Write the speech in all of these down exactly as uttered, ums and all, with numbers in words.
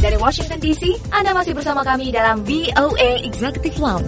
Dari Washington D C, Anda masih bersama kami dalam V O A Executive Lounge.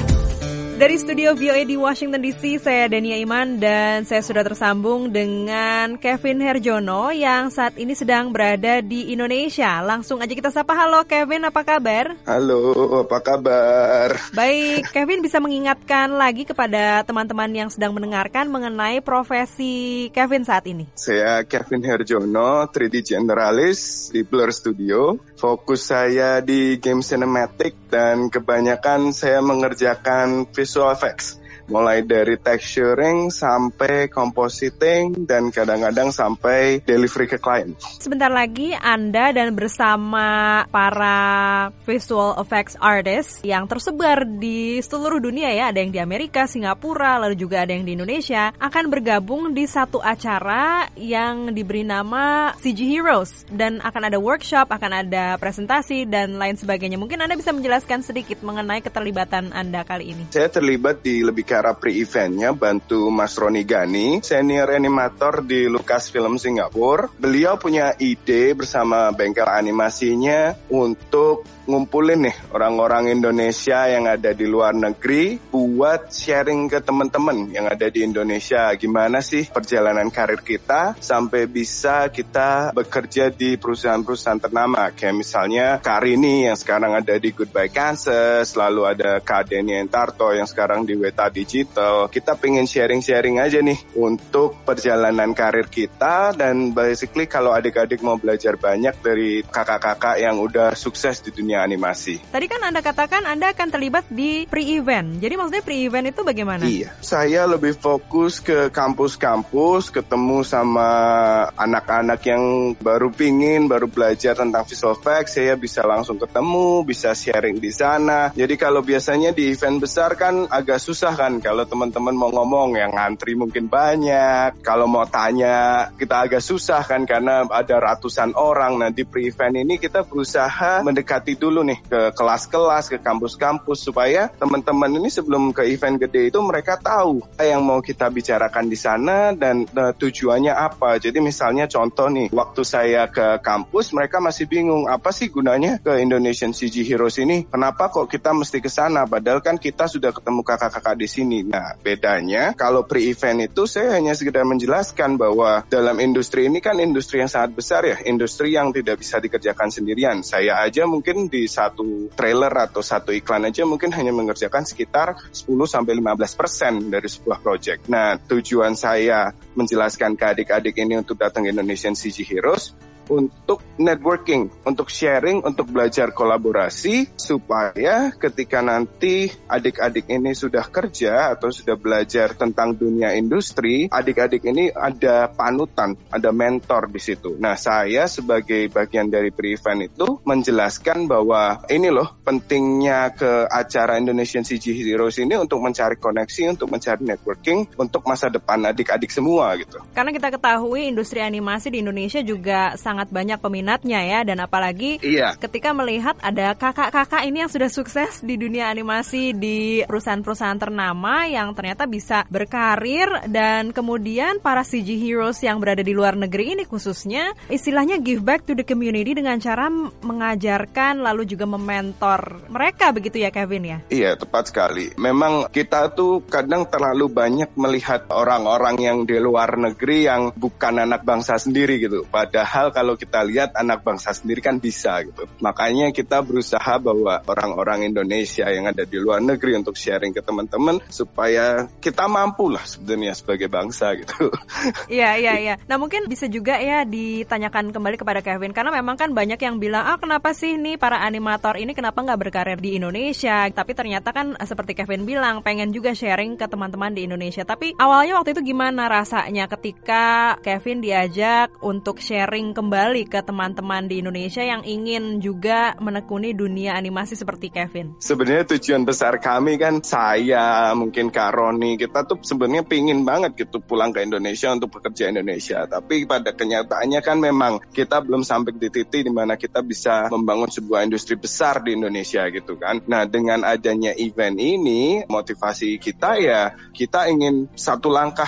Dari studio V O A di Washington D C, saya Dania Iman dan saya sudah tersambung dengan Kevin Herjono yang saat ini sedang berada di Indonesia. Langsung aja kita sapa. Halo Kevin, apa kabar? Halo, apa kabar? Baik, Kevin bisa mengingatkan lagi kepada teman-teman yang sedang mendengarkan mengenai profesi Kevin saat ini. Saya Kevin Herjono, tiga D Generalis di Blur Studio. Fokus saya di game cinematic dan kebanyakan saya mengerjakan visual effects. Mulai dari texturing sampai compositing dan kadang-kadang sampai delivery ke klien. Sebentar lagi Anda dan bersama para visual effects artist yang tersebar di seluruh dunia ya, ada yang di Amerika, Singapura, lalu juga ada yang di Indonesia, akan bergabung di satu acara yang diberi nama C G Heroes. Dan akan ada workshop, akan ada presentasi dan lain sebagainya. Mungkin Anda bisa menjelaskan sedikit mengenai keterlibatan Anda kali ini. Saya terlibat di lebih ke arah pre-eventnya, bantu Mas Roni Gani, senior animator di Lucasfilm Singapura. Beliau punya ide bersama bengkel animasinya untuk ngumpulin nih orang-orang Indonesia yang ada di luar negeri buat sharing ke teman-teman yang ada di Indonesia. Gimana sih perjalanan karir kita sampai bisa kita bekerja di perusahaan-perusahaan ternama. Kayak misalnya Karini yang sekarang ada di Goodbye Kansas, lalu ada Kak Denny Entarto yang sekarang di Weta Digital. Kita pengen sharing-sharing aja nih untuk perjalanan karir kita, dan basically kalau adik-adik mau belajar banyak dari kakak-kakak yang udah sukses di dunia animasi. Tadi kan Anda katakan Anda akan terlibat di pre-event. Jadi maksudnya pre-event itu bagaimana? Iya, saya lebih fokus ke kampus-kampus, ketemu sama anak-anak yang baru pingin, baru belajar tentang visual effects. Saya bisa langsung ketemu, bisa sharing di sana. Jadi kalau biasanya di event besar kan agak susah kan, kalau teman-teman mau ngomong yang ngantri mungkin banyak. Kalau mau tanya kita agak susah kan karena ada ratusan orang. Nah di pre-event ini kita berusaha mendekati dulu dulu nih ke kelas-kelas, ke kampus-kampus supaya teman-teman ini sebelum ke event gede itu mereka tahu apa yang mau kita bicarakan di sana dan uh, tujuannya apa. Jadi misalnya contoh nih, waktu saya ke kampus mereka masih bingung apa sih gunanya ke Indonesian C G Heroes ini. Kenapa kok kita mesti ke sana padahal kan kita sudah ketemu kakak-kakak di sini. Nah, bedanya kalau pre-event itu saya hanya sekedar menjelaskan bahwa dalam industri ini kan industri yang sangat besar ya, industri yang tidak bisa dikerjakan sendirian. Saya aja mungkin di satu trailer atau satu iklan aja mungkin hanya mengerjakan sekitar sepuluh sampai lima belas persen dari sebuah project. Nah, tujuan saya menjelaskan ke adik-adik ini untuk datang ke Indonesian C G Heroes untuk networking, untuk sharing, untuk belajar kolaborasi supaya ketika nanti adik-adik ini sudah kerja atau sudah belajar tentang dunia industri, adik-adik ini ada panutan, ada mentor di situ. Nah, saya sebagai bagian dari pre-event itu menjelaskan bahwa ini loh pentingnya ke acara Indonesian C G Heroes ini untuk mencari koneksi, untuk mencari networking, untuk masa depan adik-adik semua gitu. Karena kita ketahui industri animasi di Indonesia juga sangat sangat banyak peminatnya ya, dan apalagi iya. ketika melihat ada kakak-kakak ini yang sudah sukses di dunia animasi di perusahaan-perusahaan ternama yang ternyata bisa berkarir, dan kemudian para C G Heroes yang berada di luar negeri ini khususnya istilahnya give back to the community dengan cara mengajarkan lalu juga mementor mereka, begitu ya Kevin ya? Iya, tepat sekali. Memang kita tuh kadang terlalu banyak melihat orang-orang yang di luar negeri yang bukan anak bangsa sendiri gitu, padahal kalau Kalau kita lihat anak bangsa sendiri kan bisa gitu. Makanya kita berusaha bahwa orang-orang Indonesia yang ada di luar negeri untuk sharing ke teman-teman supaya kita mampu lah sebenarnya sebagai bangsa gitu. Iya, iya, iya. Nah mungkin bisa juga ya ditanyakan kembali kepada Kevin, karena memang kan banyak yang bilang, ah kenapa sih nih para animator ini kenapa nggak berkarir di Indonesia? Tapi ternyata kan seperti Kevin bilang, pengen juga sharing ke teman-teman di Indonesia. Tapi awalnya waktu itu gimana rasanya ketika Kevin diajak untuk sharing kembali kembali ke teman-teman di Indonesia yang ingin juga menekuni dunia animasi seperti Kevin? Sebenarnya tujuan besar kami kan, saya, mungkin Kak Roni, kita tuh sebenarnya pingin banget gitu pulang ke Indonesia untuk bekerja Indonesia. Tapi pada kenyataannya kan memang kita belum sampai di titik di mana kita bisa membangun sebuah industri besar di Indonesia gitu kan. Nah, dengan adanya event ini, motivasi kita ya kita ingin satu langkah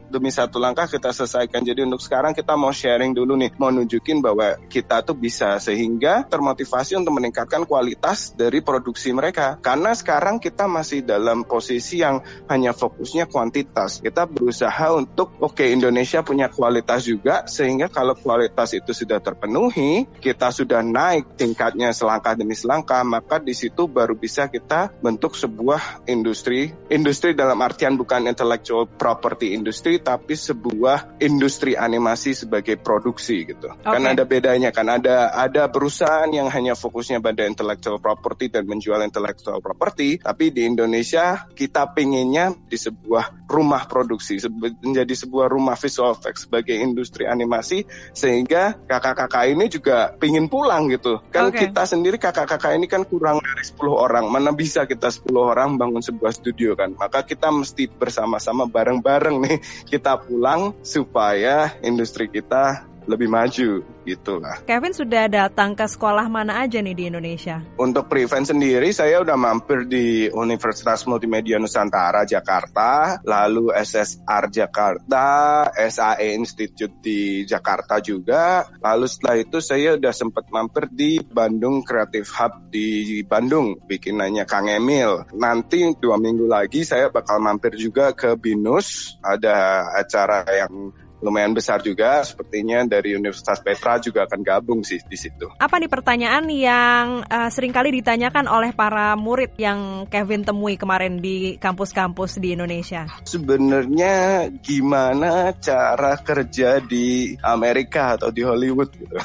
demi satu langkah kita selesaikan. Jadi untuk sekarang kita mau sharing dulu nih, mau nunjukin bahwa kita tuh bisa, sehingga termotivasi untuk meningkatkan kualitas dari produksi mereka. Karena sekarang kita masih dalam posisi yang hanya fokusnya kuantitas. Kita berusaha untuk oke okay, Indonesia punya kualitas juga, sehingga kalau kualitas itu sudah terpenuhi, kita sudah naik tingkatnya selangkah demi selangkah, maka di situ baru bisa kita bentuk sebuah industri. Industri dalam artian bukan intellectual property industri, tapi sebuah industri animasi sebagai produksi gitu. Okay. Kan ada bedanya kan, ada ada perusahaan yang hanya fokusnya pada intellectual property dan menjual intellectual property, tapi di Indonesia kita pinginnya di sebuah rumah produksi, menjadi sebuah rumah visual effects sebagai industri animasi, sehingga kakak-kakak ini juga pingin pulang gitu. Kan okay. Kita sendiri kakak-kakak ini kan kurang dari sepuluh orang, mana bisa kita sepuluh orang bangun sebuah studio kan. Maka kita mesti bersama-sama bareng-bareng nih kita pulang supaya industri kita lebih maju gitu lah. Kevin sudah datang ke sekolah mana aja nih di Indonesia? Untuk pre-event sendiri saya udah mampir di Universitas Multimedia Nusantara Jakarta, lalu S S R Jakarta, S A E Institute di Jakarta juga, lalu setelah itu saya udah sempat mampir di Bandung Creative Hub di Bandung, bikinannya Kang Emil. Nanti dua minggu lagi saya bakal mampir juga ke Binus, ada acara yang lumayan besar juga, sepertinya dari Universitas Petra juga akan gabung sih di situ. Apa nih pertanyaan yang uh, seringkali ditanyakan oleh para murid yang Kevin temui kemarin di kampus-kampus di Indonesia? Sebenarnya gimana cara kerja di Amerika atau di Hollywood gitu.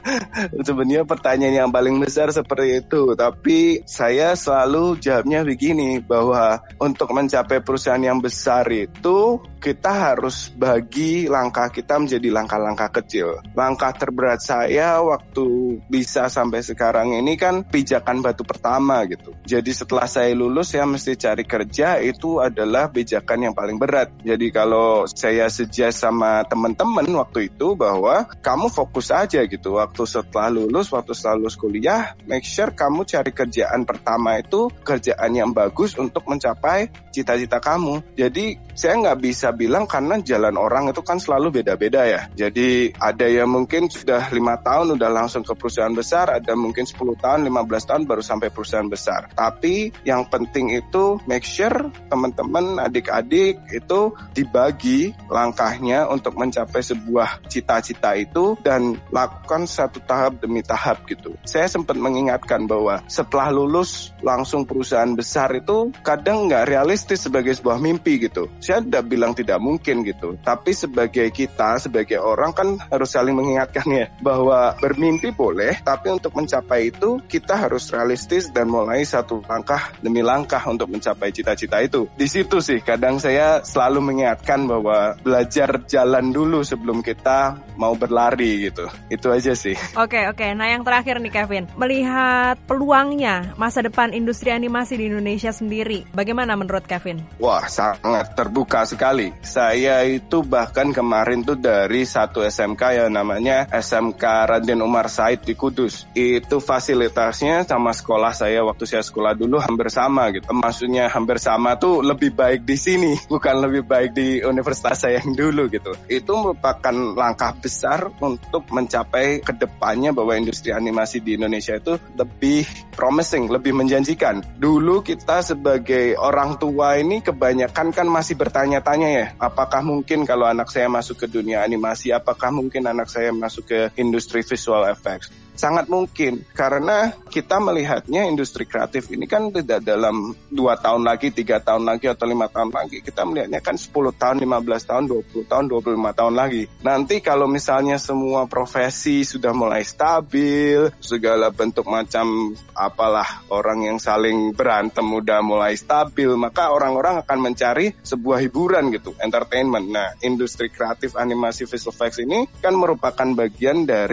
Sebenarnya pertanyaan yang paling besar seperti itu, tapi saya selalu jawabnya begini, bahwa untuk mencapai perusahaan yang besar itu kita harus bagi langkah kita menjadi langkah-langkah kecil. Langkah terberat saya waktu bisa sampai sekarang ini kan pijakan batu pertama gitu. Jadi setelah saya lulus saya mesti cari kerja, itu adalah pijakan yang paling berat. Jadi kalau saya suggest sama teman-teman waktu itu bahwa kamu fokus aja gitu. Waktu setelah lulus, waktu setelah lulus kuliah, make sure kamu cari kerjaan pertama itu kerjaan yang bagus untuk mencapai cita-cita kamu. Jadi saya nggak bisa bilang karena jalan orang itu kan selalu beda-beda ya. Jadi ada yang mungkin sudah lima tahun udah langsung ke perusahaan besar, ada mungkin sepuluh tahun, lima belas tahun baru sampai perusahaan besar. Tapi yang penting itu make sure teman-teman, adik-adik itu dibagi langkahnya untuk mencapai sebuah cita-cita itu dan lakukan satu tahap demi tahap gitu. Saya sempat mengingatkan bahwa setelah lulus langsung perusahaan besar itu kadang nggak realistis sebagai sebuah mimpi gitu. Saya tidak bilang tidak mungkin gitu, tapi sebagai kita, sebagai orang kan harus saling mengingatkan ya, bahwa bermimpi boleh, tapi untuk mencapai itu kita harus realistis dan mulai satu langkah demi langkah untuk mencapai cita-cita itu. Di situ sih kadang saya selalu mengingatkan bahwa belajar jalan dulu sebelum kita mau berlari gitu. Itu aja sih. Oke, oke. Nah yang terakhir nih Kevin, melihat peluangnya masa depan industri animasi di Indonesia sendiri, bagaimana menurut Kevin? Wah, sangat terbuka sekali. Saya itu bahkan kemarin tuh dari satu S M K ya, namanya S M K Raden Umar Said di Kudus. Itu fasilitasnya sama sekolah saya waktu saya sekolah dulu hampir sama gitu. Maksudnya hampir sama tuh lebih baik di sini, bukan lebih baik di universitas saya yang dulu gitu. Itu merupakan langkah besar untuk mencapai kedepannya bahwa industri animasi di Indonesia itu lebih promising, lebih menjanjikan. Dulu kita sebagai orang tua ini kebanyakan kan masih bertanya-tanya ya, apakah mungkin kalau anak saya masuk ke dunia animasi, apakah mungkin anak saya masuk ke industri visual effects? Sangat mungkin, karena kita melihatnya industri kreatif ini kan tidak dalam dua tahun lagi, tiga tahun lagi, atau lima tahun lagi. Kita melihatnya kan sepuluh tahun, lima belas tahun, dua puluh tahun, dua puluh lima tahun lagi. Nanti kalau misalnya semua profesi sudah mulai stabil, segala bentuk macam apalah, orang yang saling berantem udah mulai stabil, maka orang-orang akan mencari sebuah hiburan gitu, entertainment. Nah, industri kreatif animasi visual effects ini kan merupakan bagian dari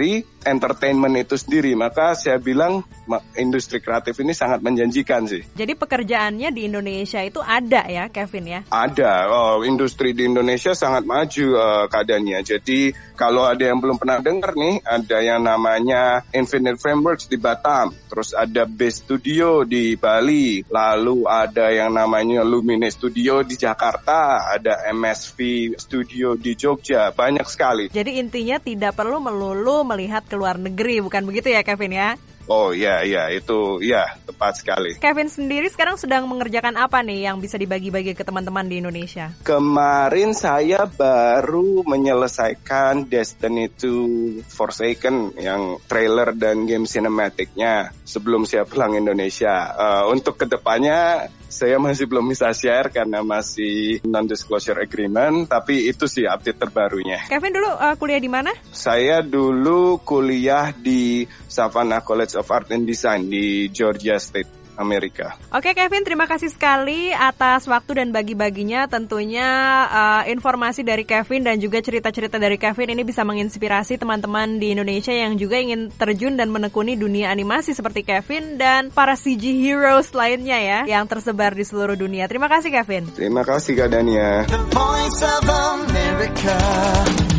entertainment itu sendiri. Maka saya bilang industri kreatif ini sangat menjanjikan sih. Jadi pekerjaannya di Indonesia itu ada ya, Kevin ya? Ada. Oh, industri di Indonesia sangat maju uh, keadaannya. Jadi kalau ada yang belum pernah dengar nih, ada yang namanya Infinite Frameworks di Batam, terus ada Base Studio di Bali, lalu ada yang namanya Lumine Studio di Jakarta, ada M S V Studio di Jogja, banyak sekali. Jadi intinya tidak perlu melulu melihat ke luar negeri, bukan begitu ya Kevin ya? Oh iya, iya, itu ya tepat sekali. Kevin sendiri sekarang sedang mengerjakan apa nih yang bisa dibagi-bagi ke teman-teman di Indonesia? Kemarin saya baru menyelesaikan Destiny two Forsaken yang trailer dan game cinematicnya sebelum saya pulang Indonesia. Uh, untuk kedepannya saya masih belum bisa share karena masih non-disclosure agreement, tapi itu sih update terbarunya. Kevin dulu uh, kuliah di mana? Saya dulu kuliah di Savannah College of Art and Design di Georgia State, Amerika. Oke Kevin, terima kasih sekali atas waktu dan bagi-baginya. Tentunya uh, informasi dari Kevin dan juga cerita-cerita dari Kevin ini bisa menginspirasi teman-teman di Indonesia yang juga ingin terjun dan menekuni dunia animasi seperti Kevin dan para C G heroes lainnya ya yang tersebar di seluruh dunia. Terima kasih Kevin. Terima kasih Kak Dania. The Voice of America.